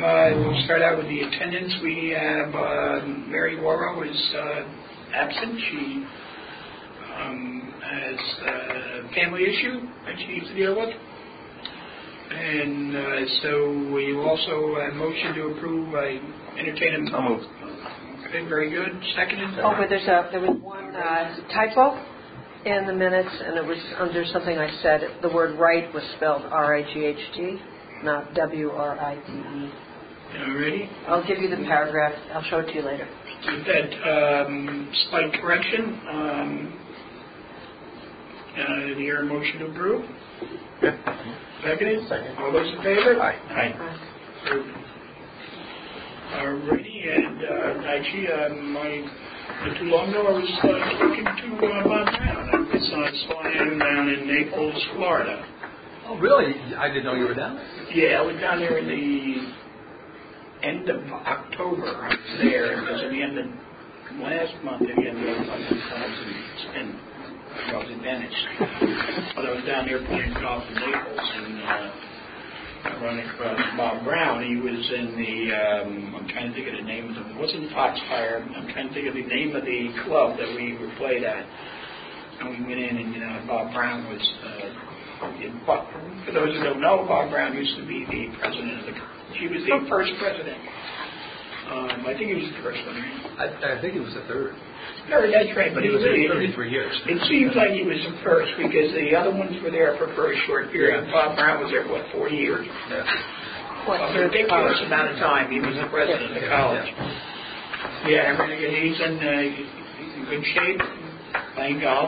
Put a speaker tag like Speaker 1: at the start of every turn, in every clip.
Speaker 1: We'll start out with the attendance. We have Mary Warrow is absent. She has a family issue that she needs to deal with. And so we also motion to approve. I entertain a motion. Okay, very good. Seconded.
Speaker 2: Oh, but there was one typo in the minutes, and it was under something I said. The word right was spelled R-I-G-H-T, not W-R-I-T-E.
Speaker 1: All righty.
Speaker 2: I'll give you the paragraph. I'll show it to you later.
Speaker 1: With that slight correction, your motion to approve?
Speaker 3: Yeah.
Speaker 1: Seconded? Second. All those in favor?
Speaker 3: Aye.
Speaker 1: Aye. Alrighty, and actually, not too long ago, I was talking to Bob Brown. I saw him down in Naples, Florida.
Speaker 3: Oh, really? I didn't know you were down there.
Speaker 1: Yeah, I was down there in the end of October. I was there. It was at the end of last month, at the end of the month. I was in Venice. But I was down there playing golf in Naples, and I ran across Bob Brown. He was in the, I'm trying to think of the name of it wasn't Foxfire. I'm trying to think of the name of the club that we were played at. And we went in, and Bob Brown was, for those who don't know, Bob Brown used to be the president of the, he was the first president. I think he was the first one.
Speaker 3: I think he was the third.
Speaker 1: Third, that's right.
Speaker 3: But he was there 33 years.
Speaker 1: It seems like he was the first because the other ones were there for a very short period.
Speaker 3: Yeah.
Speaker 1: Bob Brown was there, 40 years?
Speaker 3: Yeah.
Speaker 1: A ridiculous amount of time. He was the president of the college. Yeah, he's in good shape, playing golf.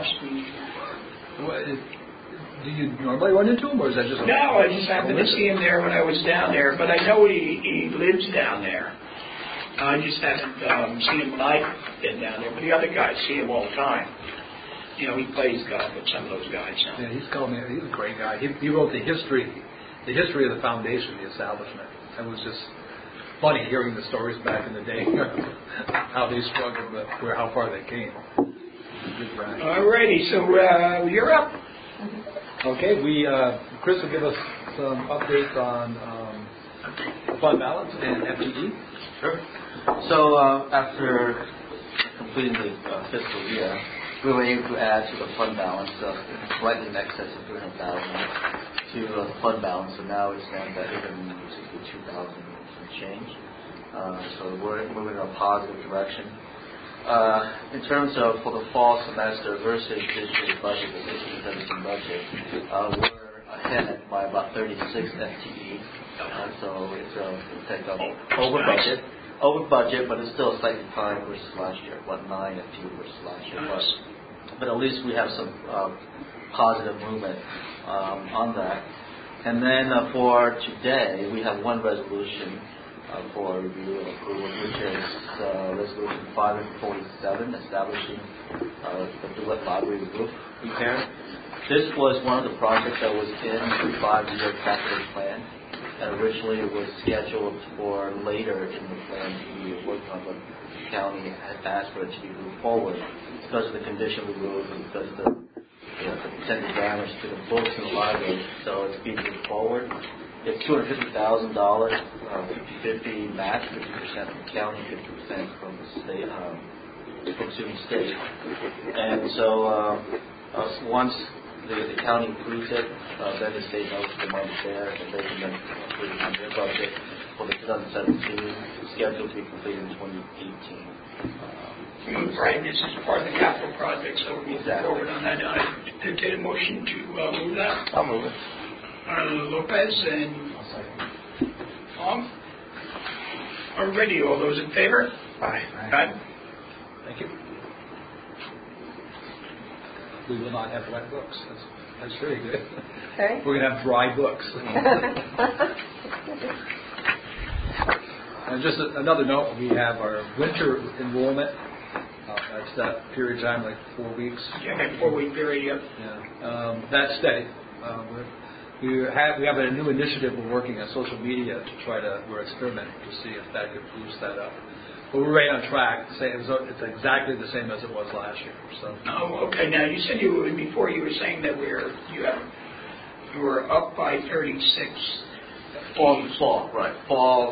Speaker 3: Do you normally run into him, or is that just
Speaker 1: No, I just happened to see him there when I was down there. But I know he lives down there. I just haven't seen him when I've been down there. But the other guys see him all the time. He plays golf with some of those guys. So.
Speaker 3: Yeah, he's called me. He's a great guy. He wrote the history of the foundation, the establishment. It was just funny hearing the stories back in the day, how they struggled, but how far they came.
Speaker 1: All righty, so you're up.
Speaker 3: Okay, Chris will give us some updates on fund balance and FTE.
Speaker 4: Sure. So after completing the fiscal year, we were able to add to the fund balance slightly in excess of $300,000 to the fund balance. So now it stands at $862,000 and change. So we're moving in a positive direction. In terms of for the fall semester versus this year's budget, the 16-17 budget, we're ahead by about 36 FTE. So it's over budget, but it's still slightly higher versus last year, 9 FTE versus last year. But at least we have some positive movement on that. And then for today, we have one resolution for review and approval, which is Resolution 547, establishing the Duet Library roof repair. This was one of the projects that was in the 5-year capital plan. And originally it was scheduled for later in the plan to be worked on, but the county had asked for it to be moved forward because of the condition of the roof and because of the potential damage to the books in the library. So it's being moved forward. It's $250,000, 50-50 match, 50% from the county, 50% from the state, from SUNY State. And so once the county approves it, then the state knows the money's there, and they can then approve it on their budget for the 2017, scheduled to be completed in 2018.
Speaker 1: Right, this is part of the capital project, so we'll move forward on that. I entertain a motion to move that.
Speaker 3: I'll move it.
Speaker 1: Lopez and Long. Already, all those in favor?
Speaker 3: Aye.
Speaker 1: Aye.
Speaker 3: Thank you. We will not have wet books. That's very good.
Speaker 2: Okay.
Speaker 3: We're going to have dry books. And just another note, we have our winter enrollment. That's that period of time, like 4 weeks.
Speaker 1: Yeah, that 4-week period, yep.
Speaker 3: Yeah. That's steady. We have a new initiative we're working on social media we're experimenting to see if that could boost that up. But we're right on track. It's exactly the same as it was last year. So.
Speaker 1: Oh, okay. Now you said before you were saying that you were up by 36
Speaker 4: Fall, right. Fall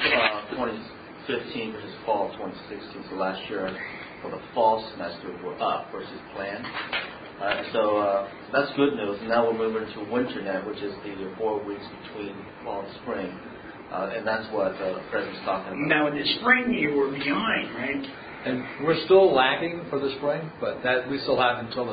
Speaker 4: 2015 versus fall 2016. So last year, for the fall semester, we're up versus planned. So that's good news. Now we're moving to WinterNet, which is the 4 weeks between fall and spring. And that's what the President's talking about.
Speaker 1: Now, in the spring, you were behind, right?
Speaker 3: And we're still lagging for the spring, but that we still have until the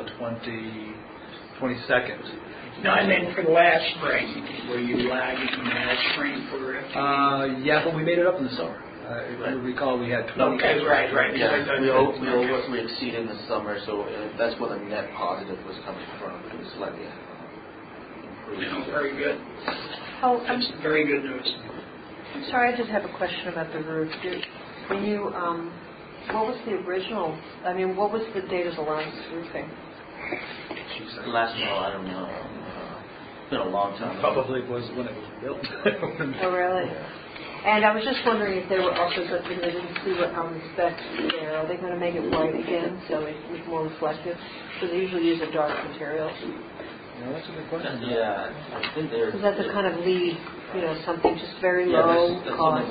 Speaker 3: 22nd.
Speaker 1: No, I meant for the last spring. Were you lagging last spring for it?
Speaker 3: Yeah, but we made it up in the summer. If you recall, we had 20.
Speaker 1: Okay, right.
Speaker 4: Yeah, we exceeded in the summer, so that's where the net positive was coming from. It was slightly improved.
Speaker 1: Very good.
Speaker 2: Oh,
Speaker 1: That's very good news.
Speaker 2: I'm sorry, I just have a question about the roof. When you, what was the original, what was the date of the last roofing?
Speaker 4: Last fall, I don't know. It's been a long time.
Speaker 3: Probably was when it was built.
Speaker 2: Oh, really? And I was just wondering if they were also, I didn't see what on the specs there. Are they going to make it white again so it's more reflective? So they usually use a dark material.
Speaker 3: Yeah, that's a good question.
Speaker 4: Yeah, I think they're...
Speaker 2: Because that's a kind of lead, something just very low cost.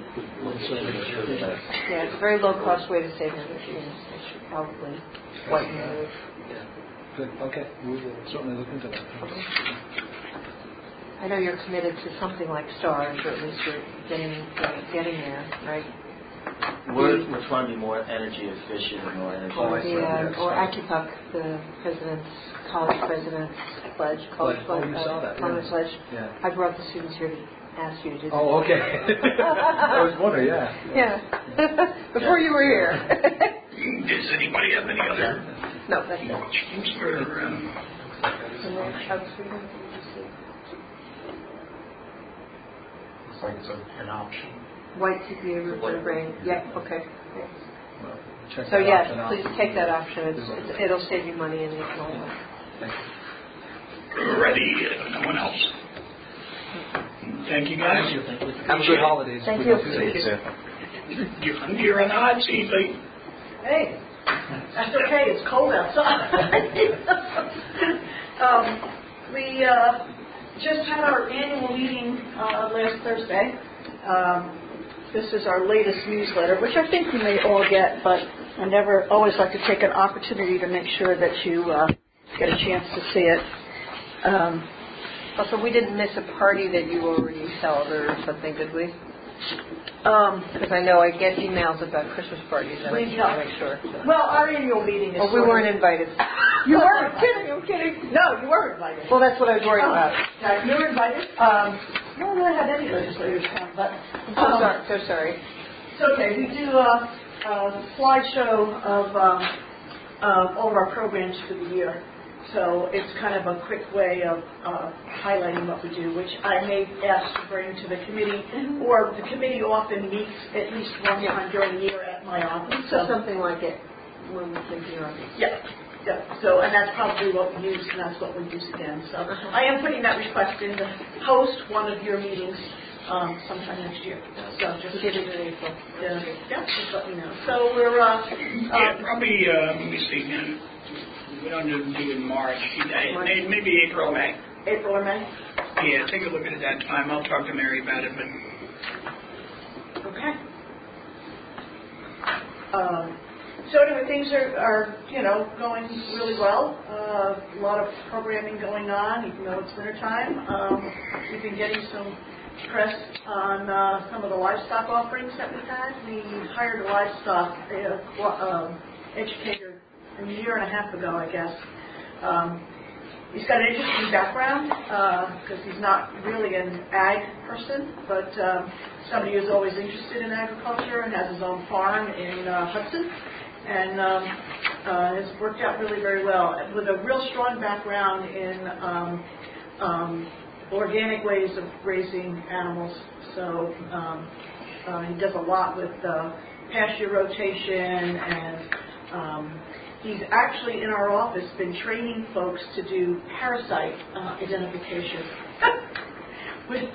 Speaker 2: Yeah, it's a very low cost way to save energy, and it should probably whiten the roof.
Speaker 3: Yeah. Good. Okay. We will certainly look into that.
Speaker 2: Okay. I know you're committed to something like STARS, or at least you're getting there, right?
Speaker 4: We're trying to be more energy efficient and more energy efficient.
Speaker 2: Or ACUPUC, the college president's pledge. College
Speaker 3: Oh, you saw that.
Speaker 2: Pledge.
Speaker 3: Yeah.
Speaker 2: I brought the students here to ask you to do that.
Speaker 3: Oh, okay. I was wondering, yeah.
Speaker 2: Yeah. Before you were here.
Speaker 1: Does anybody have any other
Speaker 2: No, that's it.
Speaker 1: questions for...
Speaker 5: Looks like it's an option.
Speaker 2: White CPA roof for the brain. Yep, okay.
Speaker 3: Well, check
Speaker 2: So
Speaker 3: that
Speaker 2: yes,
Speaker 3: option out.
Speaker 2: please take that option. It'll save you money in the long run.
Speaker 3: Thank you.
Speaker 1: Ready? No one else? Thank you, guys.
Speaker 3: Have a good holidays.
Speaker 2: Thank
Speaker 3: We
Speaker 2: you.
Speaker 3: hope see you.
Speaker 1: You're on the hot seat, Lee.
Speaker 6: Hey, that's okay. It's cold outside. We just had our annual meeting last Thursday. This is our latest newsletter, which I think you may all get, but I always like to take an opportunity to make sure that you get a chance to see it.
Speaker 2: Also, we didn't miss a party that you already held or something, did we? Because I know I get emails about Christmas parties, and I just want to make sure.
Speaker 6: Well, our annual meeting is...
Speaker 2: Oh, we weren't invited.
Speaker 6: You weren't kidding? I'm kidding. No, you were invited.
Speaker 2: Well, that's what I was worried about.
Speaker 6: You were invited. No, I had any legislators come, but...
Speaker 2: I'm so sorry.
Speaker 6: It's okay. We do a slideshow of all of our programs for the year. So it's kind of a quick way of highlighting what we do, which I may ask to bring to the committee, or the committee often meets at least one time during the year at my office.
Speaker 2: So something like it when we can hear on.
Speaker 6: Yeah. So, and that's probably what we use, and that's what we use again. So I am putting that request in to host one of your meetings sometime next year. So just
Speaker 2: get it in April.
Speaker 6: Yeah, just let me know. So we're
Speaker 1: probably, let me see, we don't do it in March. Maybe April or May.
Speaker 6: April or May?
Speaker 1: Yeah, take a look at it at that time. I'll talk to Mary about it, but...
Speaker 6: Okay. So anyway, things are going really well. A lot of programming going on, even though it's wintertime. We've been getting some press on some of the livestock offerings that we've had. We hired a livestock educator a year and a half ago, I guess. He's got an interesting background because he's not really an ag person, but somebody who's always interested in agriculture and has his own farm in Hudson, and has worked out really very well with a real strong background in organic ways of raising animals. So he does a lot with pasture rotation, and he's actually in our office been training folks to do parasite identification with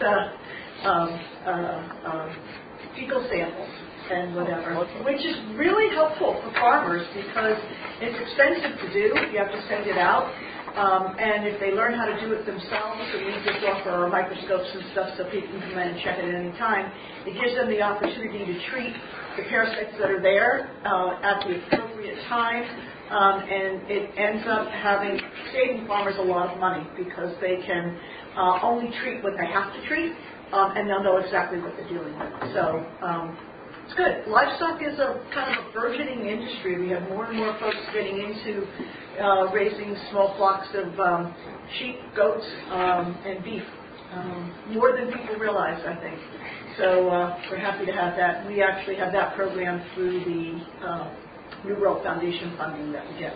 Speaker 6: fecal samples and whatever, which is really helpful for farmers because it's expensive to do. You have to send it out. And if they learn how to do it themselves, and we just offer our microscopes and stuff so people can come in and check it at any time, it gives them the opportunity to treat the parasites that are there at the appropriate time, and it ends up saving farmers a lot of money because they can only treat what they have to treat, and they'll know exactly what they're dealing with. So it's good. Livestock is a kind of a burgeoning industry. We have more and more folks getting into raising small flocks of sheep, goats, and beef, more than people realize, I think. So we're happy to have that. We actually have that program through the New World Foundation funding that we get.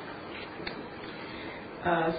Speaker 6: I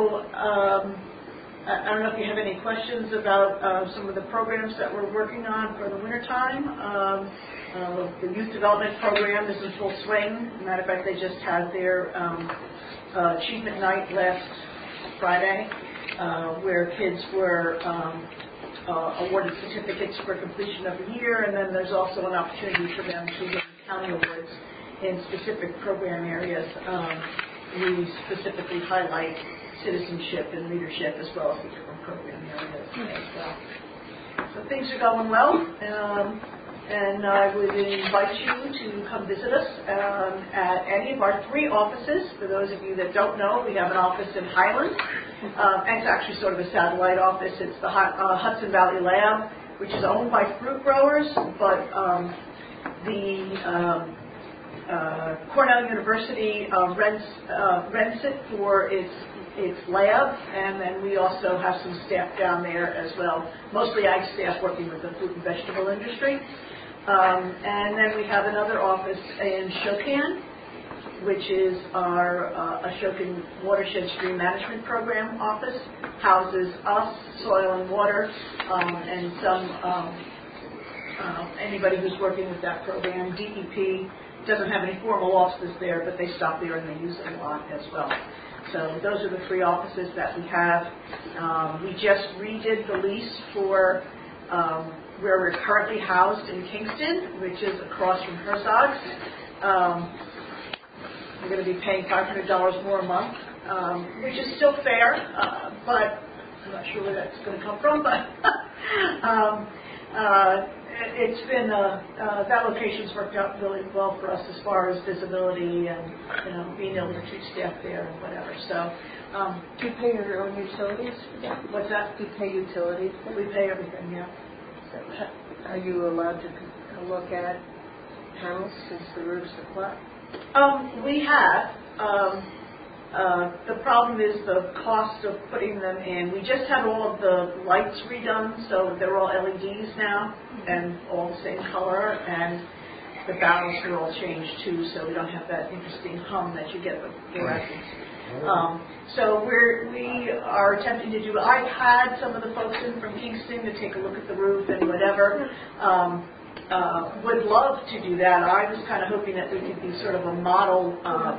Speaker 6: don't know if you have any questions about some of the programs that we're working on for the wintertime. The youth development program is in full swing. Matter of fact, they just had their achievement night last Friday, where kids were awarded certificates for completion of the year, and then there's also an opportunity for them to win county awards in specific program areas. We specifically highlight citizenship and leadership as well as the different program areas as well. So things are going well, and I would invite you to come visit us at any of our 3 offices. For those of you that don't know, we have an office in Highland, and it's actually sort of a satellite office. It's the Hudson Valley Lab, which is owned by fruit growers, but Cornell University rents it for its lab, and then we also have some staff down there as well, mostly ag staff working with the fruit and vegetable industry. And then we have another office in Shokan, which is our Ashokan Watershed Stream Management Program office, houses us, soil and water, and some anybody who's working with that program. DEP doesn't have any formal offices there, but they stop there and they use it a lot as well. So those are the 3 offices that we have. We just redid the lease for where we're currently housed in Kingston, which is across from Herzog's. We're going to be paying $500 more a month, which is still fair, but I'm not sure where that's going to come from. But it's been that location's worked out really well for us as far as visibility and being able to keep staff there and whatever. So,
Speaker 2: do you pay your own utilities for that?
Speaker 6: What's that?
Speaker 2: Do you pay utilities?
Speaker 6: We pay everything, yeah.
Speaker 2: So, are you allowed to look at panels since the roofs are flat?
Speaker 6: We have. The problem is the cost of putting them in. We just had all of the lights redone, so they're all LEDs now and all the same color, and the barrels are all changed too, so we don't have that interesting hum that you get with fluorescents. So we are attempting to do. I've had some of the folks in from Kingston to take a look at the roof and whatever. Would love to do that. I was kind of hoping that we could be sort of a model.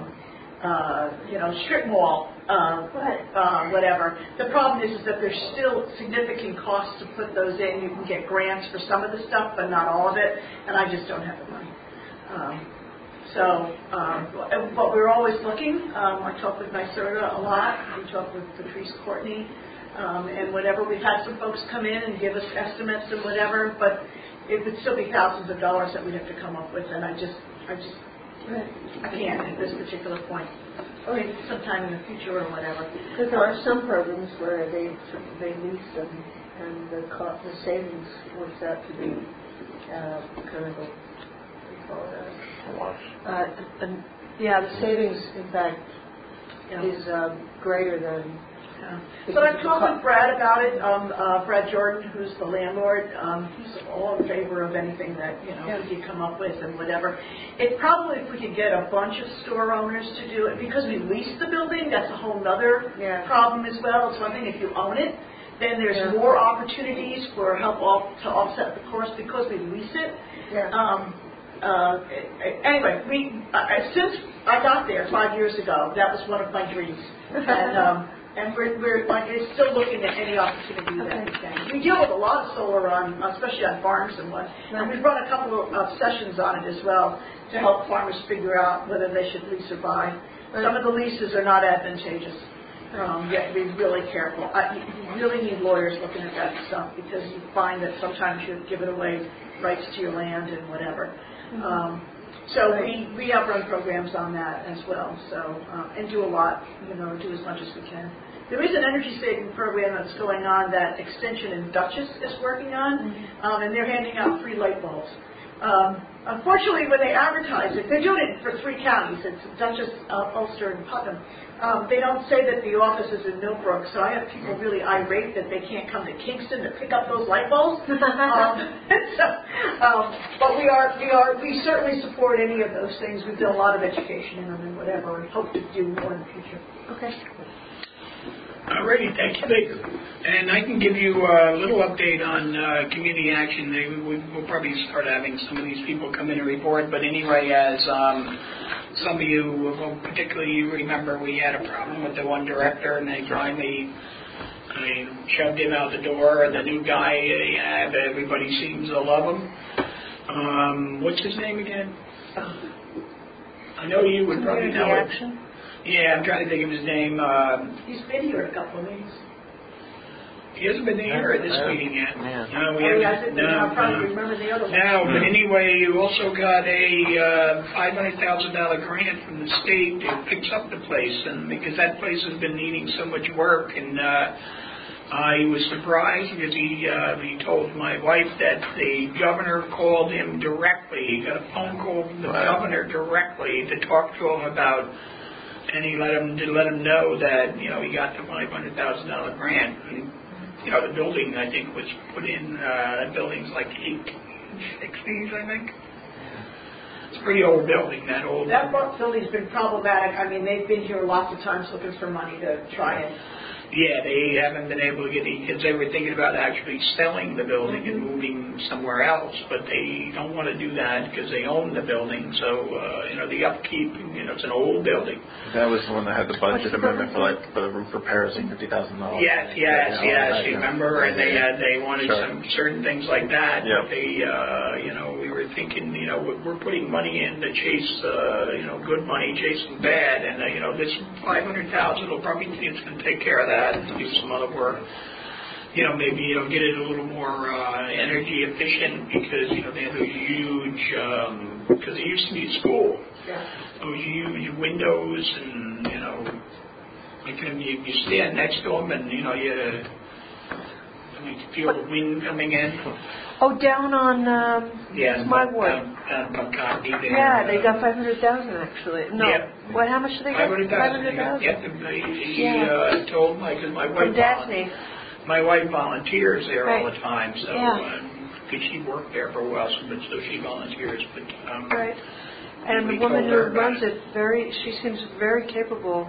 Speaker 6: Strip mall, whatever. The problem is that there's still significant costs to put those in. You can get grants for some of the stuff, but not all of it, and I just don't have the money. But we're always looking. I talk with NYSERDA a lot. We talk with Patrice Courtney, and whatever. We've had some folks come in and give us estimates and whatever, but it would still be thousands of dollars that we'd have to come up with, and I can't at this particular point. Maybe sometime in the future or whatever.
Speaker 2: Because there are some programs where they lease them, and the savings works out to be kind of the savings, in fact, is greater than.
Speaker 6: So I've talked with Brad about it. Brad Jordan, who's the landlord, he's all in favor of anything that we could come up with and whatever. It probably, if we could get a bunch of store owners to do it, because we lease the building, that's a whole other problem as well. It's one thing if you own it, then there's more opportunities for help to offset the cost because we lease it. Anyway, since I got there 5 years ago, that was one of my dreams. And we're still looking at any opportunity that we can. We deal with a lot of solar especially on farms and what. And we've run a couple of sessions on it as well to help farmers figure out whether they should lease or buy. Some of the leases are not advantageous. You have to be really careful. You really need lawyers looking at that stuff because you find that sometimes you've given away rights to your land and whatever. So we run programs on that as well. So and do a lot, do as much as we can. There is an energy saving program that's going on that Extension in Dutchess is working on, and they're handing out free light bulbs. Unfortunately, when they advertise it, they're doing it for 3 counties. It's Dutchess, Ulster, and Putnam. They don't say that the office is in Millbrook, so I have people really irate that they can't come to Kingston to pick up those light bulbs. But we certainly support any of those things. We've done a lot of education in them and whatever, and hope to do more in the future.
Speaker 2: Okay.
Speaker 1: Alrighty, thank you. And I can give you a little update on community action. We'll probably start having some of these people come in and report. But anyway, as some of you, well, particularly you remember, we had a problem with the one director, and they finally shoved him out the door. The new guy, everybody seems to love him. What's his name again? I know you would probably know it.
Speaker 2: Action?
Speaker 1: Yeah, I'm trying to think of his name.
Speaker 6: He's been here a couple of meetings.
Speaker 1: He hasn't been here at this meeting yet. No, we haven't.
Speaker 6: I probably remember the other one.
Speaker 1: No, but anyway, you also got a $500,000 grant from the state to fix up the place, and because that place has been needing so much work, and he was surprised because he told my wife that the governor called him directly. He got a phone call from the governor directly to talk to him about. And he let him know that he got the $500,000 grant. And, the building I think was put in. That building's like 860s, I think. It's a pretty old building. That
Speaker 6: building's been problematic. I mean, they've been here lots of times looking for money to try and.
Speaker 1: Yeah, they haven't been able to get any, because they were thinking about actually selling the building and moving somewhere else, but they don't want to do that because they own the building. So, the upkeep, it's an old building.
Speaker 5: That was the one that had the budget amendment for the roof repairs of $50,000.
Speaker 1: Yes. You remember, and they wanted some certain things like that.
Speaker 5: Yep.
Speaker 1: But they, we were thinking, we're putting money in to chase, good money chasing bad, and this $500,000 will probably it's going to take care of that. And do some other work. Maybe get it a little more energy efficient because they have those huge because it used to be a school.
Speaker 6: Yeah.
Speaker 1: Those huge windows, and you stand next to them, and you feel the wind coming in.
Speaker 2: Oh, down on Smywood.
Speaker 1: Down Buckeye there.
Speaker 2: Yeah, they got $500,000 actually. No,
Speaker 1: Yeah.
Speaker 2: What? How much did they get?
Speaker 1: $500,000. He told because my wife.
Speaker 2: From Daphne.
Speaker 1: My wife volunteers there all the time, so because she worked there for a while, so she volunteers. But
Speaker 2: right. And the woman who runs it, she seems very capable.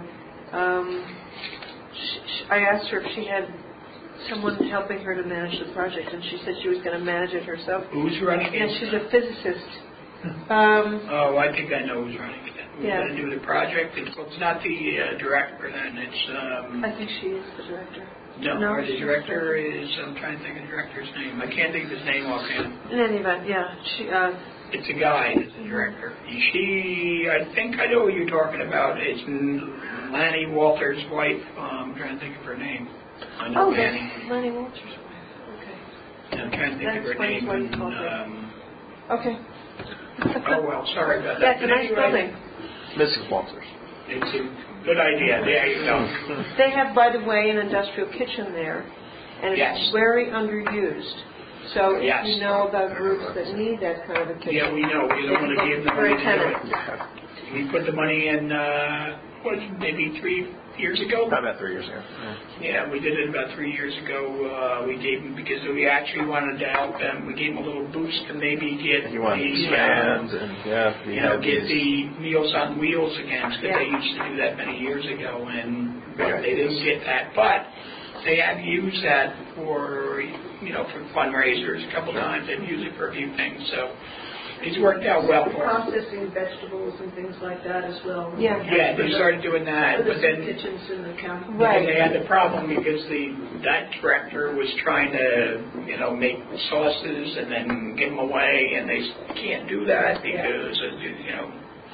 Speaker 2: I asked her if she had someone helping her to manage the project, and she said she was going to manage it herself.
Speaker 1: Who's running it?
Speaker 2: Yeah, she's a physicist.
Speaker 1: I think I know who's running it. Who's going to do the project? It's not the director then. It's.
Speaker 2: I think she is the director.
Speaker 1: No, the director is. I'm trying to think of the director's name. I can't think of his name offhand.
Speaker 2: In any event, she.
Speaker 1: It's a guy. It's the director. I think I know who you're talking about. It's Lanny Walters' wife. I'm trying to think of her name. I know
Speaker 2: Lanny Walters' wife. Okay.
Speaker 1: I'm trying to think of her name.
Speaker 2: Okay.
Speaker 1: Oh well, sorry about that.
Speaker 2: That's a nice building.
Speaker 5: Mrs. Walters.
Speaker 1: It's a good idea. There you go.
Speaker 2: They have, by the way, an industrial kitchen there, and it's very underused. So if you know about groups that need that kind of a kitchen,
Speaker 1: we know. We don't want to give them money to do it.
Speaker 2: Yeah.
Speaker 1: We put the money in, maybe 3 years ago?
Speaker 5: About 3 years ago.
Speaker 1: Yeah, we did it about 3 years ago. We gave them, because we actually wanted to help them, we gave them a little boost to maybe get
Speaker 5: you want to expand and
Speaker 1: get the Meals on Wheels again, because they used to do that many years ago, and they didn't get that. But they have used that for fundraisers a couple times. They've used it for a few things, so it's worked out well for them.
Speaker 6: Processing vegetables and things like that as well.
Speaker 2: Yeah,
Speaker 1: they started doing that, but then
Speaker 6: kitchens in the county.
Speaker 1: Right. They had the problem because that director was trying to make sauces and then give them away, and they can't do that because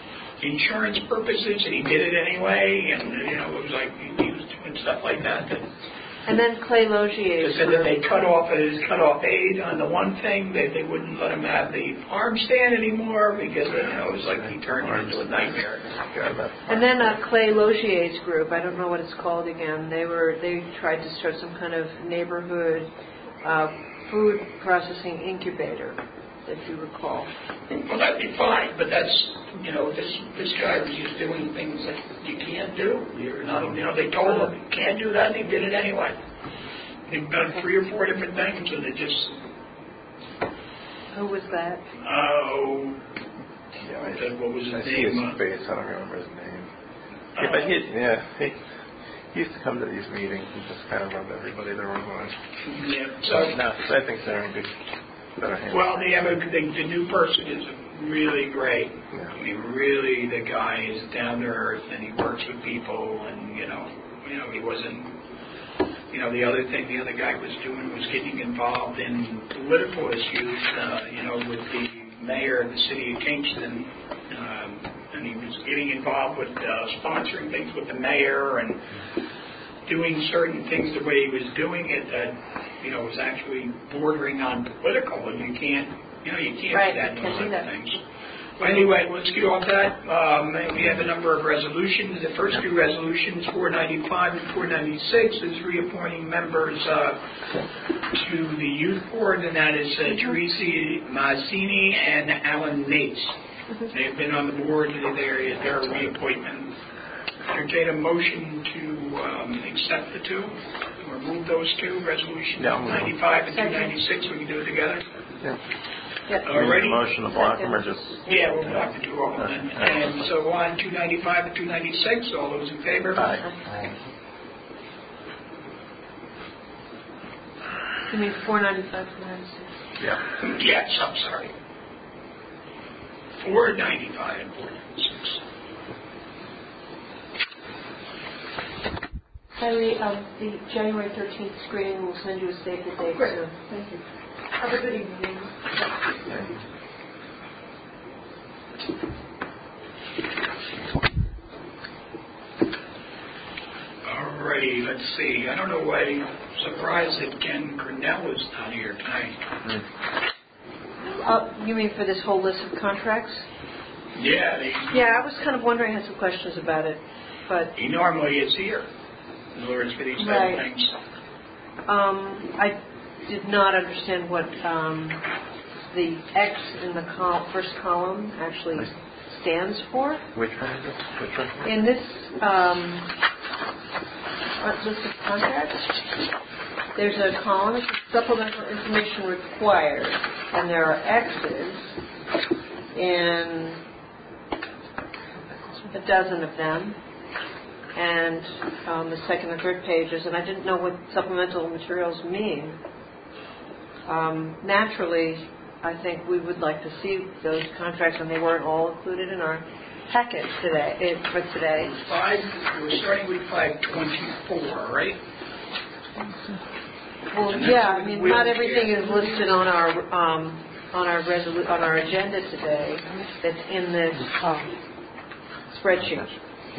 Speaker 1: insurance purposes, and he did it anyway, and it was like he was doing stuff like that.
Speaker 2: And then Clay Logier's
Speaker 1: They said that they cut off aid on the one thing, they wouldn't let him have the farm stand anymore because it was like he turned it into a nightmare.
Speaker 2: And then Clay Logier's group, I don't know what it's called again. They tried to start some kind of neighborhood food processing incubator, if you recall.
Speaker 1: Well, that'd be fine, but that's this guy was just doing things that you can't do. You're not, they told him you can't do that, and he did it anyway. They've done 3 or 4 different things, and it just.
Speaker 2: Who was that?
Speaker 1: What was his
Speaker 5: I see
Speaker 1: name?
Speaker 5: his face. I don't remember his name. But he used to come to these meetings and just kind of rub everybody the wrong way.
Speaker 1: Yeah. So
Speaker 5: no, I think they're in better hands.
Speaker 1: Well, the new person is really great.
Speaker 5: Yeah.
Speaker 1: I mean, really, the guy is down to earth, and he works with people, and he wasn't. The other thing the other guy was doing was getting involved in political issues. With the mayor of the city of Kingston, and he was getting involved with sponsoring things with the mayor and doing certain things the way he was doing it that was actually bordering on political, and you can't
Speaker 2: Right,
Speaker 1: do that in
Speaker 2: can't do
Speaker 1: those
Speaker 2: that.
Speaker 1: things. Well, anyway, let's get off that. We have a number of resolutions. The first 2 resolutions, 495 and 496, is reappointing members to the youth board, and that is Teresi Mazzini and Alan Nates. They've been on the board, and they're a reappointment. Entertain a motion to accept the 2, or move those 2 resolutions, 95 and 296. We can do it together.
Speaker 5: Yeah.
Speaker 2: Yeah.
Speaker 1: Already?
Speaker 5: Motion to block them or just...
Speaker 1: Yeah, we'll have to do all of them. And so on 295 and 296, all those in favor?
Speaker 5: Aye.
Speaker 2: You mean 495, 496?
Speaker 5: Yeah.
Speaker 1: Yes, I'm sorry. 495 and 496.
Speaker 2: Kylie, the January 13th screening will send you a save the date soon.
Speaker 6: Thank you. Have a good evening.
Speaker 1: Alrighty, let's see. I don't know why I'm surprised that Ken Cornell is not here tonight.
Speaker 2: You mean for this whole list of contracts?
Speaker 1: Yeah,
Speaker 2: Yeah, I was kind of wondering, I had some questions about it, but
Speaker 1: he normally is here. In other words, for these type
Speaker 2: Right.
Speaker 1: of things.
Speaker 2: I did not understand what the X in the first column actually stands for.
Speaker 5: Which one is it? Which one?
Speaker 2: In this list of contracts, there's a column, supplemental information required, and there are X's in a dozen of them, and the second and third pages, and I didn't know what supplemental materials mean. Naturally, I think we would like to see those contracts, and they weren't all included in our package today.
Speaker 1: We're starting with 524, right?
Speaker 2: Well, yeah, I mean, not everything is listed on our agenda today. That's in this spreadsheet.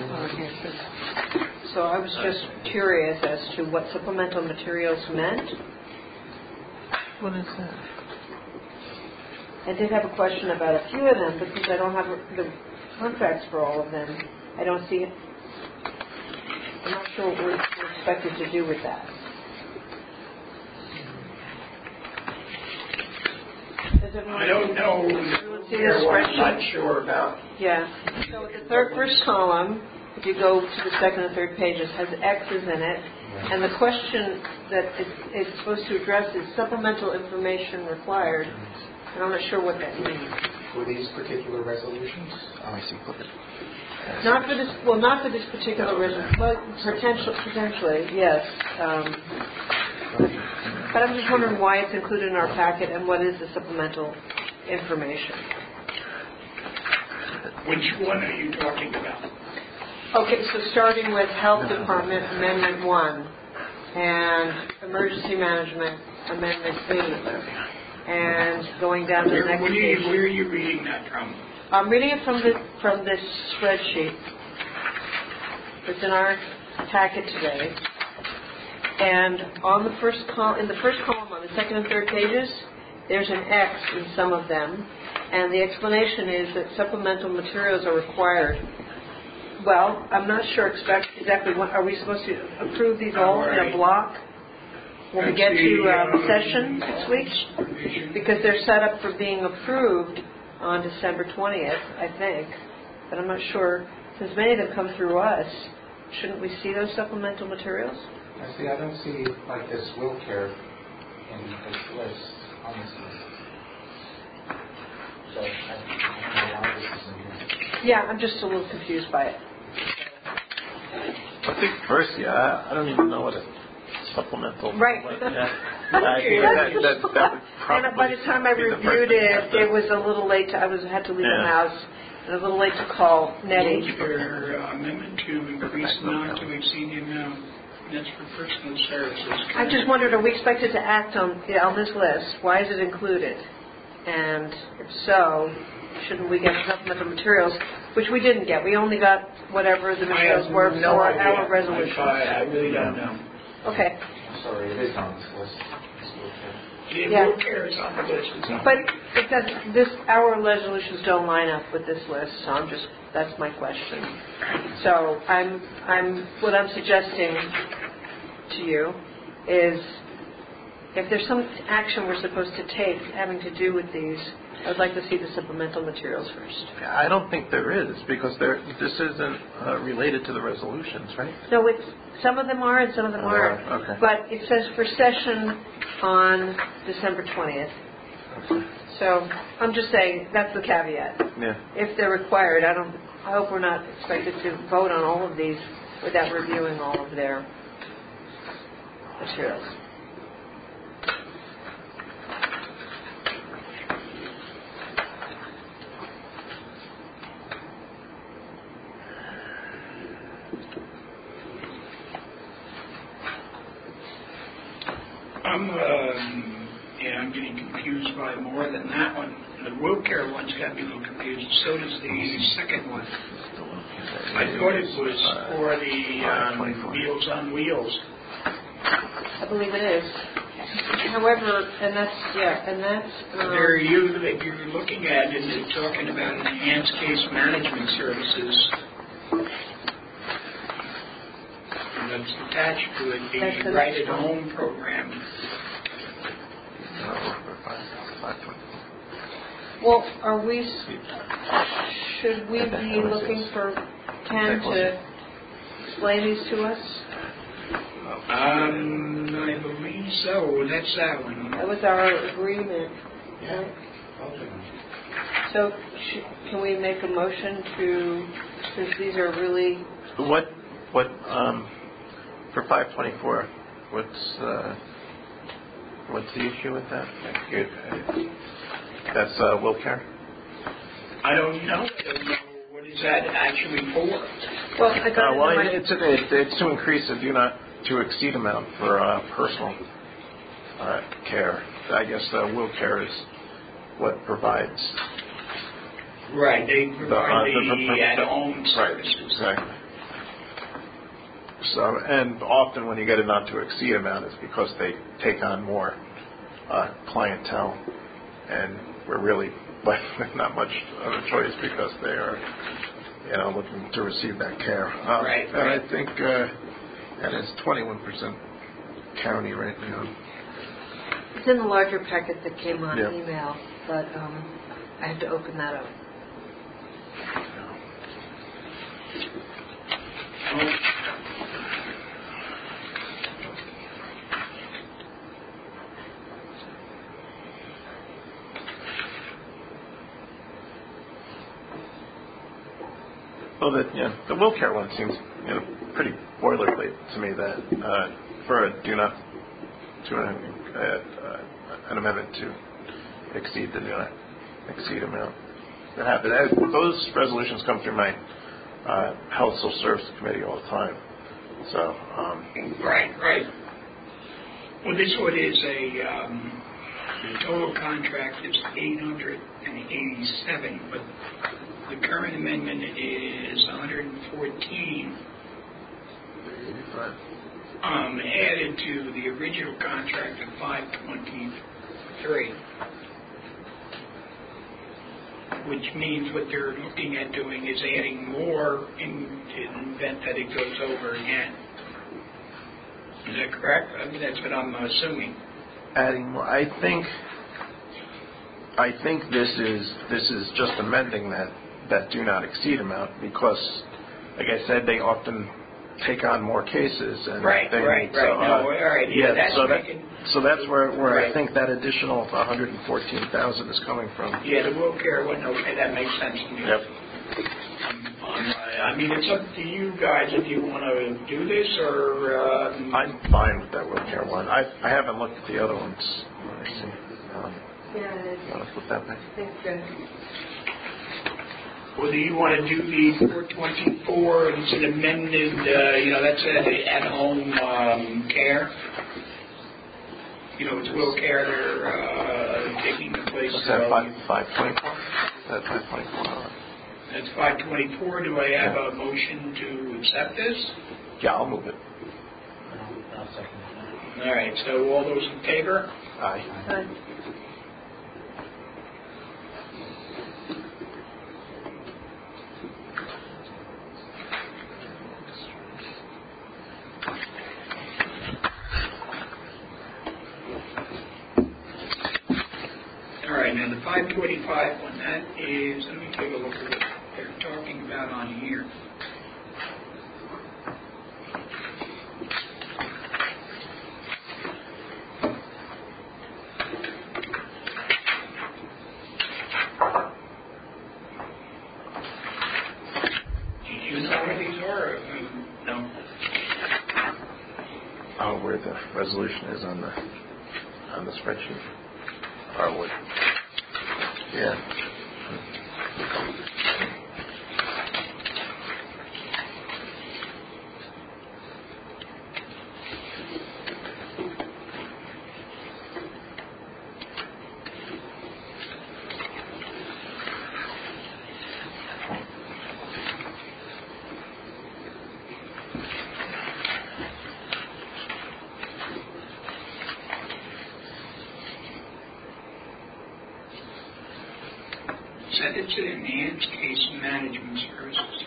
Speaker 2: So I was just curious as to what supplemental materials meant.
Speaker 5: What is that?
Speaker 2: I did have a question about a few of them because I don't have the contracts for all of them. I don't see it. I'm not sure what we're expected to do with that.
Speaker 1: I don't know.
Speaker 2: See this
Speaker 1: I'm not
Speaker 2: spreadsheet?
Speaker 1: sure about.
Speaker 2: Yeah. So the first column, if you go to the second and third pages, has X's in it. And the question that it's supposed to address is supplemental information required. And I'm not sure what that means.
Speaker 7: For these particular resolutions?
Speaker 5: I see.
Speaker 2: Not for this. Well, not for this particular resolution, but potentially, yes. But I'm just wondering why it's included in our packet and what is the supplemental information.
Speaker 1: Which one are you talking about?
Speaker 2: Okay, so starting with Health Department Amendment 1 and Emergency Management Amendment 8 and going down to the next page.
Speaker 1: Where are you reading that from?
Speaker 2: I'm reading it from this spreadsheet. It's in our packet today. And on the in the first column on the second and third pages, there's an X in some of them. And the explanation is that supplemental materials are required. Well, I'm not sure exactly what, are we supposed to approve these all in a block when we get to session next week? Because they're set up for being approved on December 20th, I think. But I'm not sure, since many of them come through us, shouldn't we see those supplemental materials?
Speaker 7: I don't see like this will care in this list, on this list. So I don't know why this is in here.
Speaker 2: Yeah, I'm just a little confused by it.
Speaker 5: I think first, I don't even know what a supplemental.
Speaker 2: Right.
Speaker 5: I think that would probably.
Speaker 2: And by the time I
Speaker 5: be the
Speaker 2: reviewed
Speaker 5: first thing
Speaker 2: it, it was a little late. I had to leave the house, and a little late to call Nettie.
Speaker 1: Your amendment to increase not to exceed the amount. That's for personal services.
Speaker 2: I just wondered, are we expected to act on this list? Why is it included? And if so, shouldn't we get supplemental materials, which we didn't get? We only got whatever the materials were for our resolution.
Speaker 1: I really don't know.
Speaker 2: Okay.
Speaker 7: I'm sorry, it is on this list. This will care.
Speaker 1: The will care is on the list.
Speaker 2: But it does, our resolutions don't line up with this list, so that's my question. So what I'm suggesting to you is, if there's some action we're supposed to take having to do with these, I would like to see the supplemental materials first.
Speaker 5: I don't think there is, because this isn't related to the resolutions, right?
Speaker 2: No, some of them are and some of them aren't.
Speaker 5: Okay.
Speaker 2: But it says for session on December 20th.
Speaker 5: Okay.
Speaker 2: So I'm just saying that's the caveat.
Speaker 5: Yeah.
Speaker 2: If they're required, I hope we're not expected to vote on all of these without reviewing all of their materials.
Speaker 1: I'm getting confused by more than that one. The will care one's got me a little confused. So does the second one. I thought it was for the Meals on Wheels.
Speaker 2: I believe it is. However,
Speaker 1: There you're looking at it, and talking about enhanced case management services. And that's attached to it, the Right at Home program.
Speaker 2: well, should we be looking for Ken to explain these to us?
Speaker 1: I believe so. That's that one.
Speaker 2: That was our agreement. Right? So can we make a motion to, since these are really...
Speaker 5: What for 524, what's the issue with that? That's will care?
Speaker 1: I don't know. What is that actually for?
Speaker 2: Well, I got
Speaker 5: it's to increase the do not to exceed amount for personal care. I guess will care is what provides.
Speaker 1: Right, they provide the at-home services.
Speaker 5: Right, exactly. So, and often when you get a not to exceed amount, it's because they take on more clientele, and we're really left with not much of a choice because they are, looking to receive that care.
Speaker 1: Right.
Speaker 5: And I think, and it's 21% county right now.
Speaker 2: It's in the larger packet that came on
Speaker 5: Yep.
Speaker 2: email, but I had to open that up.
Speaker 5: Well, the will care one seems pretty boilerplate to me. That for a an amendment to exceed the do not exceed amount. That happens. Those resolutions come through my Health Social Services Committee all the time. So
Speaker 1: Right. Well, this one is a The total contract is 887, but the current amendment is 114,
Speaker 5: 85.
Speaker 1: added to the original contract of 523, which means what they're looking at doing is adding more in the event that it goes over again. Is that correct? I mean, that's what I'm assuming.
Speaker 5: Adding more. I think this is just amending that do not exceed amount because, like I said, they often take on more cases. And
Speaker 1: Right.
Speaker 5: So,
Speaker 1: No, all right. Yeah, that's
Speaker 5: so that's where
Speaker 1: Right.
Speaker 5: I think that additional 114,000 is coming from.
Speaker 1: Yeah, the will care one. Okay, that makes sense to me.
Speaker 5: Yep.
Speaker 1: I mean, it's up to you guys if you want to do this or.
Speaker 5: I'm fine with that will care one. I haven't looked at the other ones. Let me see.
Speaker 2: Yeah,
Speaker 5: You want to flip that back?
Speaker 2: I think
Speaker 1: Or do you want to do the 424? It's an amended. That's at-home care. It's will care. They're taking the place.
Speaker 5: What's that? 524. That's 524.
Speaker 1: That's 524. Do I have a motion to accept this?
Speaker 5: Yeah, I'll move it.
Speaker 7: I'll second
Speaker 1: All right. So all those in favor?
Speaker 5: Aye.
Speaker 1: All right. Now the 525 one. That is. Let me take a look at what they're talking about on here. Do you know where these are? No.
Speaker 5: Oh, where the resolution is on the spreadsheet. Or what? Yeah.
Speaker 1: Send it to enhanced case management services.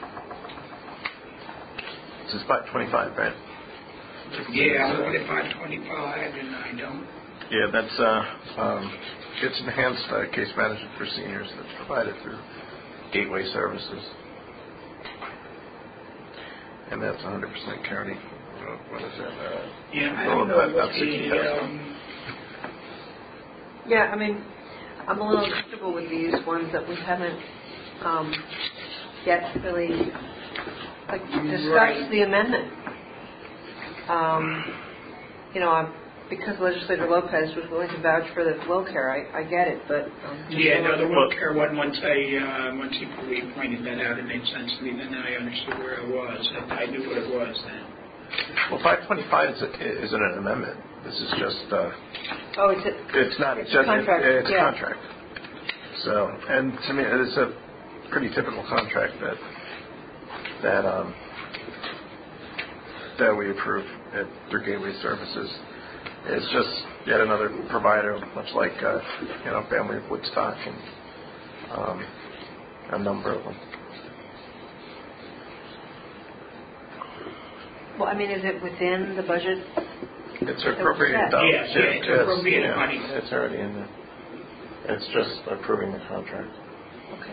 Speaker 5: This is 525, right?
Speaker 1: Yeah, I'm looking at 525 and I don't.
Speaker 5: Yeah, that's it's enhanced case management for seniors that's provided through Gateway Services, and that's 100% county. What is that?
Speaker 1: Yeah, I don't know
Speaker 5: about
Speaker 1: what
Speaker 5: 60,000.
Speaker 2: Yeah, I mean, I'm a little comfortable with these ones that we haven't yet really discussed
Speaker 1: Right.
Speaker 2: the amendment. Because Legislator Lopez was willing to vouch for the will care, I get it, but
Speaker 1: Yeah, no, the will care one, once he pointed that out, it made sense to me. Then I understood where I was. I knew what it was then.
Speaker 5: Well, 525 isn't an amendment. This is just. It's not.
Speaker 2: It's a contract.
Speaker 5: It's a
Speaker 2: Yeah.
Speaker 5: contract. So, and to me, it's a pretty typical contract that we approve through Gateway Services. It's just yet another provider, much like Family of Woodstock and a number of them.
Speaker 2: well, I mean, is it within the budget?
Speaker 5: It's appropriated
Speaker 2: set.
Speaker 5: dollars.
Speaker 1: Yes, it's appropriated money.
Speaker 5: It's already in there. It's just approving the contract.
Speaker 2: Okay.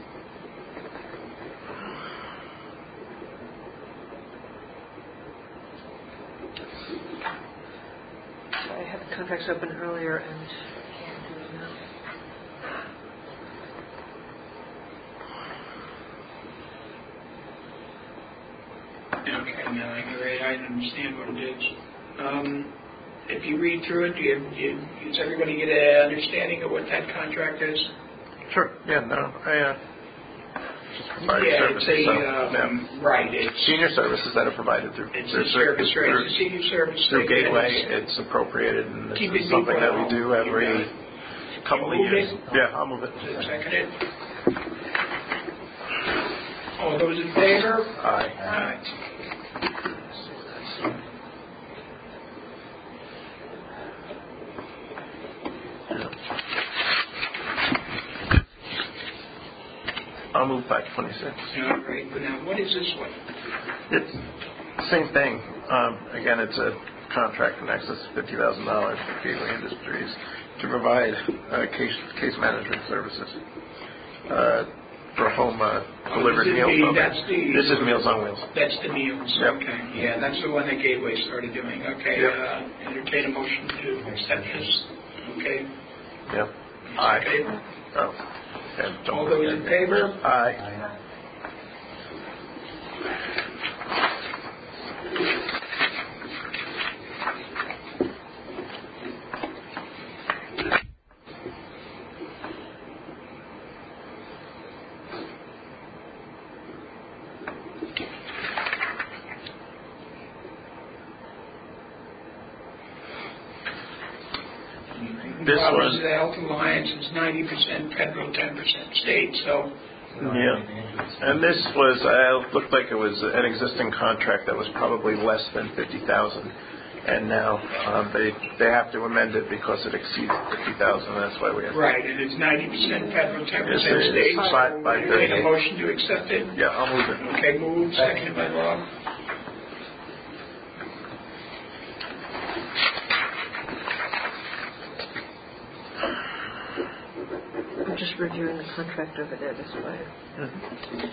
Speaker 2: So I had the contracts open earlier and can't do it now.
Speaker 1: Okay, now I understand what it is. If you read through it, does everybody get an understanding of what that contract is?
Speaker 5: Sure. Yeah. No. provided
Speaker 1: Yeah,
Speaker 5: services.
Speaker 1: it's
Speaker 5: So,
Speaker 1: right, it's
Speaker 5: senior services that are provided through
Speaker 1: it's a service, right? It's a senior service.
Speaker 5: through
Speaker 1: thing, and
Speaker 5: Gateway.
Speaker 1: it's
Speaker 5: It's appropriated, and this
Speaker 1: keeping
Speaker 5: is something
Speaker 1: people
Speaker 5: that we
Speaker 1: at
Speaker 5: do
Speaker 1: home.
Speaker 5: every
Speaker 1: You
Speaker 5: couple of
Speaker 1: move
Speaker 5: years.
Speaker 1: it?
Speaker 5: Yeah, I'll move it.
Speaker 1: Seconded. All those in favor?
Speaker 5: Aye.
Speaker 1: Aye.
Speaker 5: I'll move back 26.
Speaker 1: All right, but now what is this one?
Speaker 5: It's same thing. Again, it's a contract in excess of $50,000 for Gateway Industries to provide case management services for home delivered
Speaker 1: This is
Speaker 5: meals. This is Meals on Wheels.
Speaker 1: That's the meals.
Speaker 5: Yep.
Speaker 1: Okay. Yeah, that's the one that Gateway started doing. Okay.
Speaker 5: Yep.
Speaker 1: Entertain a motion to accept this. Okay.
Speaker 5: Yep. Aye.
Speaker 1: Favor?
Speaker 5: Oh. And don't
Speaker 1: All those in
Speaker 5: forget.
Speaker 1: favor?
Speaker 5: Aye. This
Speaker 1: Providence
Speaker 5: was-
Speaker 1: Health Alliance is 90% federal, 10% state. So
Speaker 5: Yeah. And this was, looked like it was an existing contract that was probably less than 50,000. And now they have to amend it because it exceeds 50,000. That's why we have
Speaker 1: right, and it's 90% federal, 10%
Speaker 5: Yes, it is.
Speaker 1: state.
Speaker 5: Five
Speaker 1: So
Speaker 5: by
Speaker 1: entertain a
Speaker 5: 38.
Speaker 1: motion to accept it.
Speaker 5: Yeah, I'll move it.
Speaker 1: Okay, moved, seconded by Rob.
Speaker 2: I'm just reviewing the contract over there this way.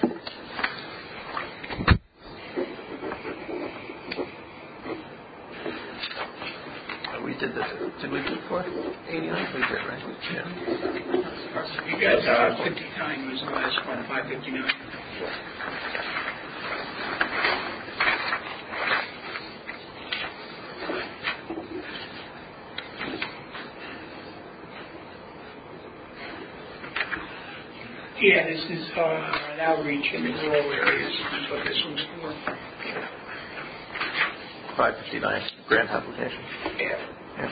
Speaker 5: We did this. Did we do 489? We did, right? Yeah.
Speaker 1: You got 59 was the last one, 559. Yeah, this is an outreach in the rural areas. That's what this one's for.
Speaker 5: 559 grant application.
Speaker 1: Yeah.
Speaker 5: Yeah.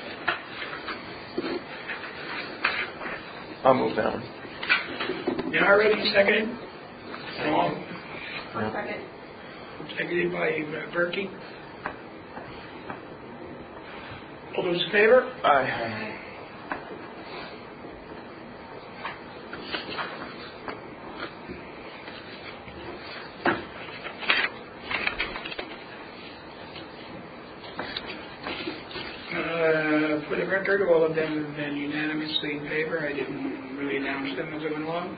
Speaker 5: I'll move that one.
Speaker 1: You already seconded? Wrong.
Speaker 2: Second.
Speaker 1: Seconded by Berkey. All those in favor?
Speaker 5: Aye.
Speaker 1: For the record, all of them have been unanimously in favor. I didn't really announce them as I went along.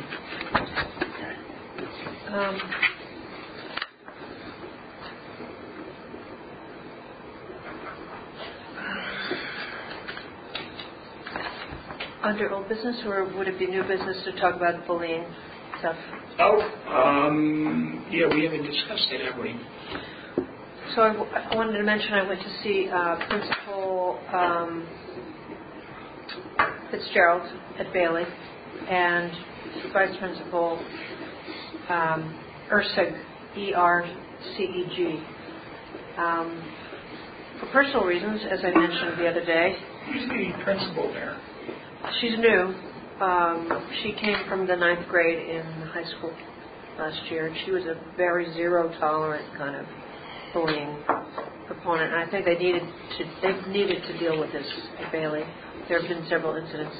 Speaker 2: Under old business, or would it be new business to talk about bullying stuff?
Speaker 1: Yeah, we haven't discussed it, have we?
Speaker 2: So I wanted to mention I went to see Principal Fitzgerald at Bailey and Vice Principal Erceg, E-R-C-E-G. For personal reasons, as I mentioned the other day,
Speaker 1: Who's the principal there?
Speaker 2: she's new. She came from the 9th grade in high school last year, and she was a very zero-tolerant kind of bullying proponent. And I think they needed to deal with this at Bailey. There have been several incidents.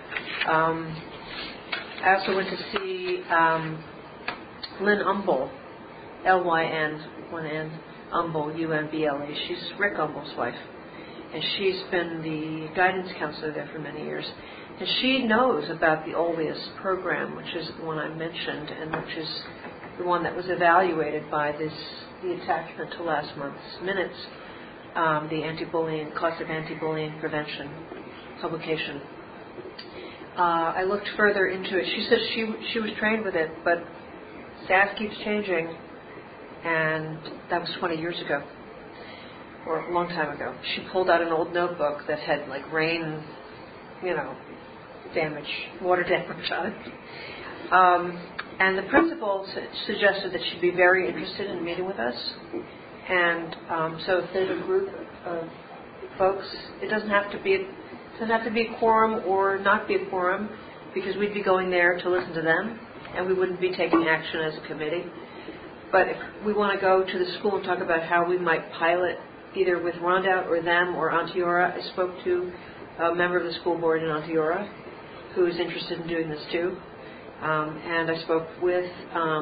Speaker 2: I also went to see Lynn Umble, L-Y-N, one N, Umble, U-M-B-L-E. She's Rick Umble's wife. And she's been the guidance counselor there for many years. And she knows about the OLIUS program, which is the one I mentioned, and which is the one that was evaluated by the attachment to last month's minutes, the anti-bullying, classic anti-bullying prevention publication. I looked further into it. She says she was trained with it, but staff keeps changing, and that was 20 years ago, or a long time ago. She pulled out an old notebook that had like rain, damage, water damage on it. And the principal suggested that she'd be very interested in meeting with us. And so if there's a group of folks, it doesn't have to be a quorum or not be a quorum, because we'd be going there to listen to them, and we wouldn't be taking action as a committee. But if we want to go to the school and talk about how we might pilot either with Rondout or them or Onteora, I spoke to a member of the school board in Onteora who is interested in doing this too. And I spoke with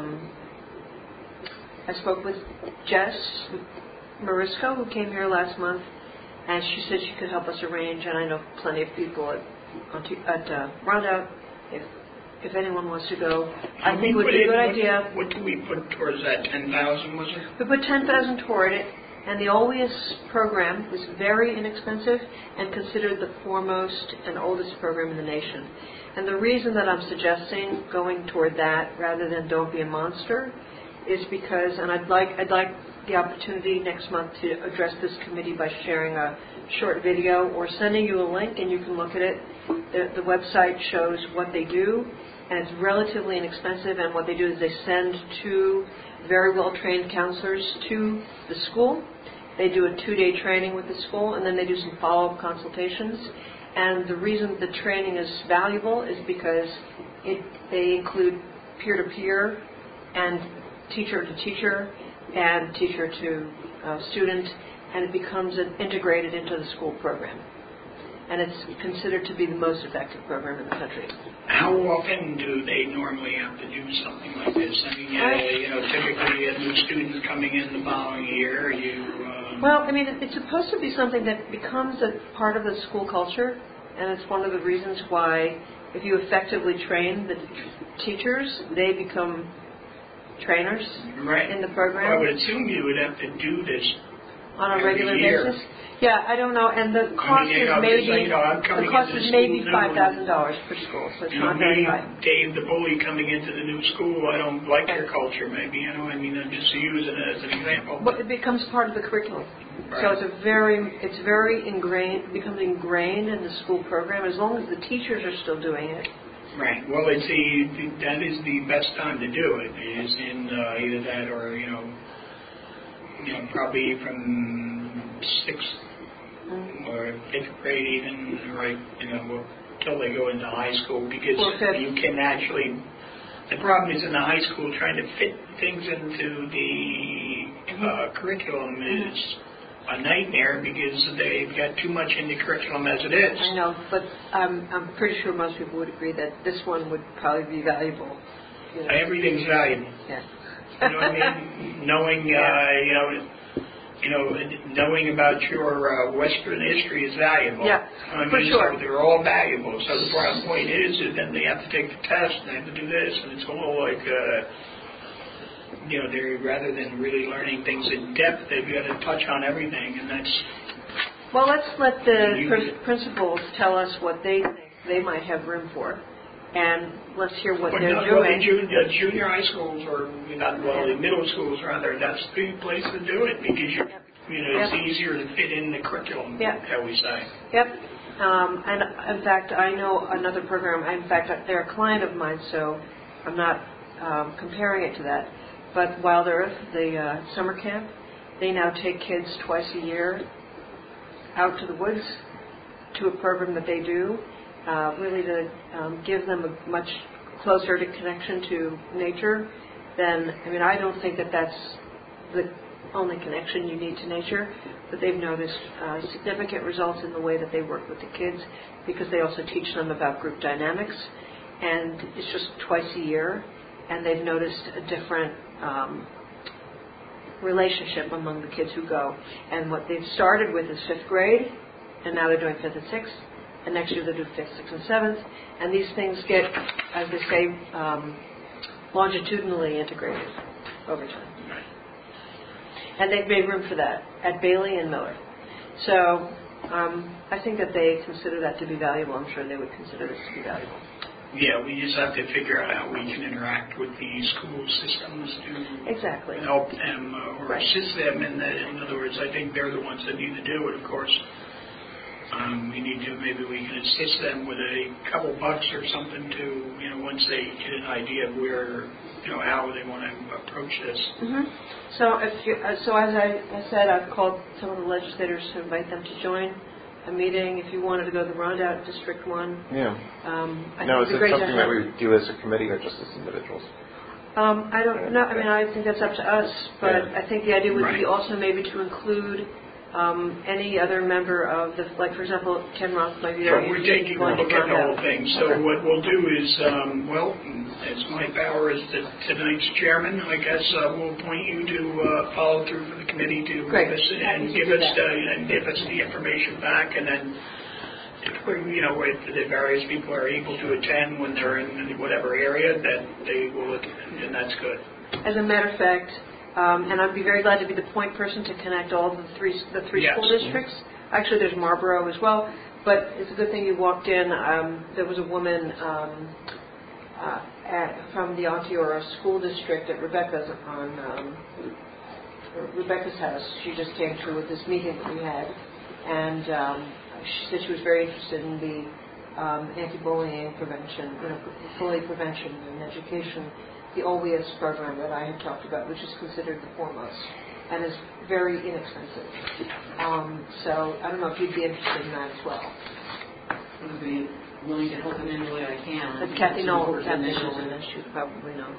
Speaker 2: Jess Marisco, who came here last month, and she said she could help us arrange, and I know plenty of people at Rondout. If anyone wants to go, I think it would be a good idea.
Speaker 1: What do we put towards that? 10,000 was it?
Speaker 2: We put 10,000 toward it, and the Always program is very inexpensive and considered the foremost and oldest program in the nation. And the reason that I'm suggesting going toward that rather than Don't Be a Monster is because, and I'd like the opportunity next month to address this committee by sharing a short video or sending you a link and you can look at it. The website shows what they do, and it's relatively inexpensive, and what they do is they send two very well-trained counselors to the school. They do a 2-day training with the school, and then they do some follow-up consultations. And the reason the training is valuable is because they include peer-to-peer and teacher-to-teacher and teacher-to-student, and it becomes integrated into the school program. And it's considered to be the most effective program in the country.
Speaker 1: How often do they normally have to do something like this? I mean, typically you have new students coming in the following year.
Speaker 2: Well, I mean, it's supposed to be something that becomes a part of the school culture, and it's one of the reasons why if you effectively train the teachers, they become trainers in the program.
Speaker 1: Well, I would assume you would have to do this
Speaker 2: on a regular
Speaker 1: year.
Speaker 2: basis. Yeah, I don't know, and the cost is maybe $5,000 per school, so it's not very high.
Speaker 1: Dave, the bully coming into the new school, I don't like your culture. Maybe I'm just using it as an example.
Speaker 2: But it becomes part of the curriculum, so it's very ingrained, becomes ingrained in the school program as long as the teachers are still doing it.
Speaker 1: Right. Well, that is the best time to do it. Is in either that or probably from 6th or 5th grade even, right? Till they go into high school, because you can actually. The problem is in the high school trying to fit things into the curriculum is a nightmare because they've got too much in the curriculum as it is.
Speaker 2: I know, but I'm pretty sure most people would agree that this one would probably be valuable.
Speaker 1: Everything's valuable.
Speaker 2: Yeah.
Speaker 1: You know what I mean? Knowing, knowing about your Western history is valuable.
Speaker 2: Yeah, for sure.
Speaker 1: So they're all valuable. So the bottom point is then they have to take the test and they have to do this, and it's all like, they're rather than really learning things in depth, they've got to touch on everything, and that's.
Speaker 2: Well, let's let the principals tell us what they think they might have room for. And let's hear what they're doing.
Speaker 1: The junior high schools, or the middle schools rather, that's the place to do it because it's easier to fit in the curriculum, shall we say. Yep.
Speaker 2: And in fact, I know another program. In fact, they're a client of mine, so I'm not comparing it to that. But Wild Earth, the summer camp, they now take kids twice a year out to the woods to a program that they do. Really to give them a much closer connection to nature than, I don't think that that's the only connection you need to nature, but they've noticed significant results in the way that they work with the kids because they also teach them about group dynamics, and it's just twice a year, and they've noticed a different relationship among the kids who go. And what they've started with is 5th grade, and now they're doing 5th and 6th. And next year they'll do 5th, 6th, and 7th. And these things get, as they say, longitudinally integrated over time. And they've made room for that at Bailey and Miller. So I think that they consider that to be valuable. I'm sure they would consider this to be valuable.
Speaker 1: Yeah, we just have to figure out how we can interact with the school systems to help them or assist them in that. In other words, I think they're the ones that need to do it, of course. Maybe we can assist them with a couple bucks or something to, once they get an idea of where, how they want to approach this.
Speaker 2: Mm-hmm. So as I said, I've called some of the legislators to invite them to join a meeting. If you wanted to go to the Rondout District 1.
Speaker 5: Yeah.
Speaker 2: I
Speaker 5: Now, is
Speaker 2: think
Speaker 5: it
Speaker 2: it'd be great
Speaker 5: something
Speaker 2: to
Speaker 5: that
Speaker 2: have.
Speaker 5: we do as a committee or just as individuals?
Speaker 2: I don't know. I mean, I think that's up to us. But
Speaker 5: Yeah.
Speaker 2: I think the idea would be
Speaker 1: Right.
Speaker 2: also maybe to include any other member of the, like, for example, Ken Roth might be
Speaker 1: But
Speaker 2: very
Speaker 1: we're
Speaker 2: interested
Speaker 1: taking
Speaker 2: in
Speaker 1: a
Speaker 2: going to
Speaker 1: look at the whole
Speaker 2: Rondout.
Speaker 1: thing. So what we'll do is, as my power as tonight's chairman, I guess we'll appoint you to follow through for the committee to
Speaker 2: Great.
Speaker 1: give us
Speaker 2: Happy to do that.
Speaker 1: give us the information back, and then if the various people are able to attend when they're in whatever area, that they will attend, and that's good.
Speaker 2: As a matter of fact, and I'd be very glad to be the point person to connect all the three
Speaker 1: Yes.
Speaker 2: school districts. Actually, there's Marlboro as well, but it's a good thing you walked in. There was a woman from the Onteora School District at Rebecca's house. She just came through with this meeting that we had, and she said she was very interested in the anti-bullying prevention, bully prevention and education, the OLEAS program that I had talked about, which is considered the foremost and is very inexpensive. So I don't know if you'd be interested in that as well.
Speaker 8: I would be willing to help in any way I can.
Speaker 2: But Kathy Nolan, she would probably know.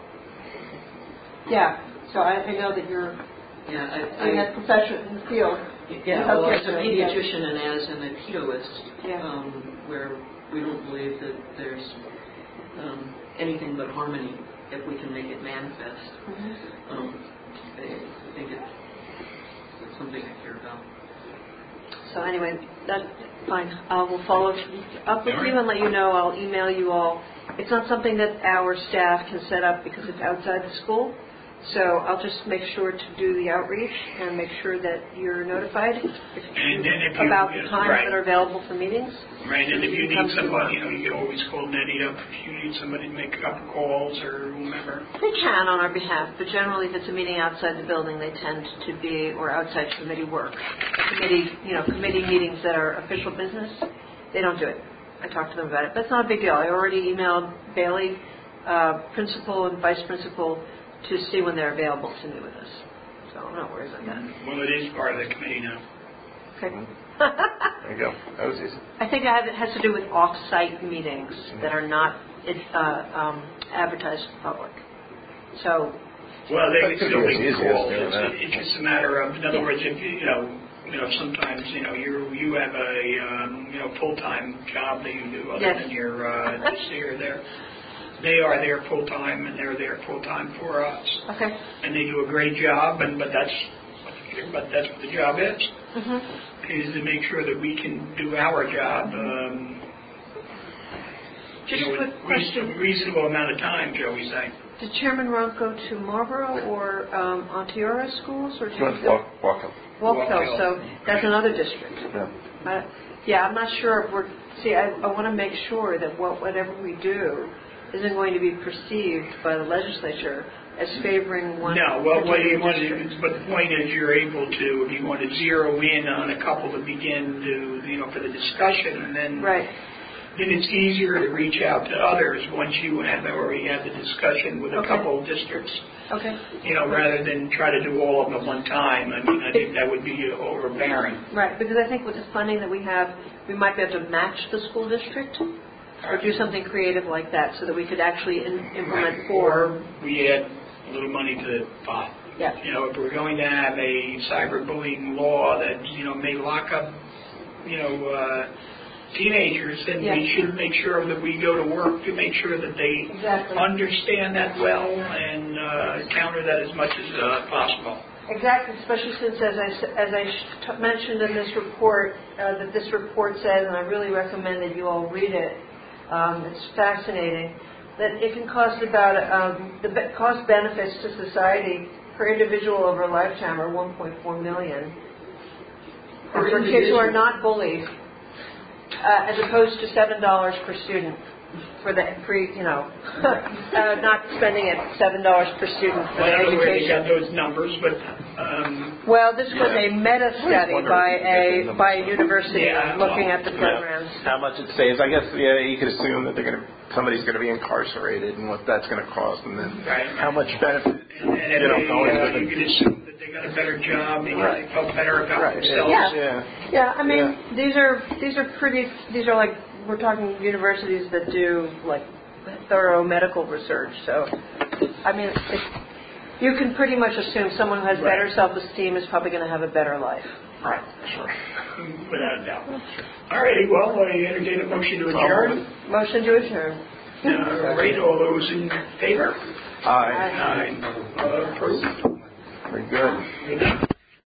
Speaker 2: Yeah, so I know that you're in that profession, in the field.
Speaker 8: Well, as a
Speaker 2: Healthcare,
Speaker 8: pediatrician and as an aikidoist,
Speaker 2: Yeah.
Speaker 8: where we don't believe that there's anything but harmony if we can make it manifest.
Speaker 2: Mhm.
Speaker 8: I think it's something I care about.
Speaker 2: So anyway, that's fine. I will follow up with you and let you know. I'll email you all. It's not something that our staff can set up because it's outside the school. So I'll just make sure to do the outreach and make sure that you're notified about the times that are available for meetings.
Speaker 1: Right, and if you need somebody, you can always call Nettie up if you need somebody to make a couple calls or whomever.
Speaker 2: They can on our behalf, but generally if it's a meeting outside the building, they tend to be, or outside committee work. Committee meetings that are official business, they don't do it. I talked to them about it, but it's not a big deal. I already emailed Bailey, principal and vice principal, to see when they're available to meet with us. So I'm not worried about that.
Speaker 1: Well, it is part of the committee now.
Speaker 2: Okay.
Speaker 5: There you go. That was easy.
Speaker 2: I think it has to do with off-site meetings that are not advertised to the public. So.
Speaker 1: Well, they
Speaker 5: That
Speaker 1: can
Speaker 5: could
Speaker 1: still
Speaker 5: be
Speaker 1: make
Speaker 5: as easy as
Speaker 1: calls.
Speaker 5: doing that.
Speaker 1: It's just a matter of, in other words, if sometimes you have a full-time job that you do other than your just here or there. They are there full-time, and they're there full-time for us.
Speaker 2: Okay.
Speaker 1: And they do a great job, but that's what the job is.
Speaker 2: Mm-hmm.
Speaker 1: Is to make sure that we can do our job.
Speaker 2: Just a quick question.
Speaker 1: A reasonable amount of time, shall we say.
Speaker 2: Did Chairman Ron go to Marlboro or Onteora schools? Or
Speaker 5: She went Walkham.
Speaker 2: Walkhill, so that's another district.
Speaker 5: Yeah.
Speaker 2: I'm not sure if I want to make sure that whatever we do isn't going to be perceived by the legislature as favoring one.
Speaker 1: No, well, what you want
Speaker 2: district.
Speaker 1: to, but the point is, you're able to, if you want to zero in on a couple to begin to, for the discussion, and then then it's easier to reach out to others once you have already had the discussion with a couple of districts.
Speaker 2: Okay.
Speaker 1: Rather than try to do all of them at one time. I mean, I think that would be overbearing.
Speaker 2: Right, because I think with the funding that we have, we might be able to match the school district or do something creative like that so that we could actually implement
Speaker 1: Or we add a little money to the pot.
Speaker 2: Yeah.
Speaker 1: If we're going to have a cyberbullying law that, may lock up, teenagers, then we should make sure that we go to work to make sure that they understand that well and counter that as much as possible.
Speaker 2: Exactly, especially since, as I mentioned in this report, that this report says, and I really recommend that you all read it, it's fascinating, that it can cost about, the cost benefits to society per individual over a lifetime are $1.4 million. For kids who are not bullied, as opposed to $7 per student. for the not spending it $7 per student for
Speaker 1: I
Speaker 2: the
Speaker 1: don't know where they got
Speaker 2: education.
Speaker 1: those numbers, but
Speaker 2: Well, this was a meta study
Speaker 5: wonder
Speaker 2: by
Speaker 5: if you get the
Speaker 2: a by a
Speaker 5: numbers.
Speaker 2: university
Speaker 1: Yeah,
Speaker 2: looking at the
Speaker 5: Yeah.
Speaker 2: programs.
Speaker 5: How much it saves? I guess you could assume that somebody's going to be incarcerated and what that's going to cost, and then
Speaker 1: Right.
Speaker 5: how much benefit
Speaker 1: and if
Speaker 5: going to
Speaker 1: you
Speaker 5: the
Speaker 1: can assume that they got a better job, maybe
Speaker 5: Right.
Speaker 1: they felt better about
Speaker 5: right.
Speaker 1: themselves.
Speaker 2: Yeah. Yeah, I mean, these are like, we're talking universities that do like thorough medical research. So, I mean, you can pretty much assume someone who has better self-esteem is probably going to have a better life.
Speaker 1: Right. Sure. Without a doubt. All righty. Well, I entertain a motion to adjourn.
Speaker 2: Motion to adjourn.
Speaker 1: Rate all those in favor.
Speaker 5: Aye.
Speaker 1: Approved.
Speaker 5: Very good.
Speaker 1: Good night.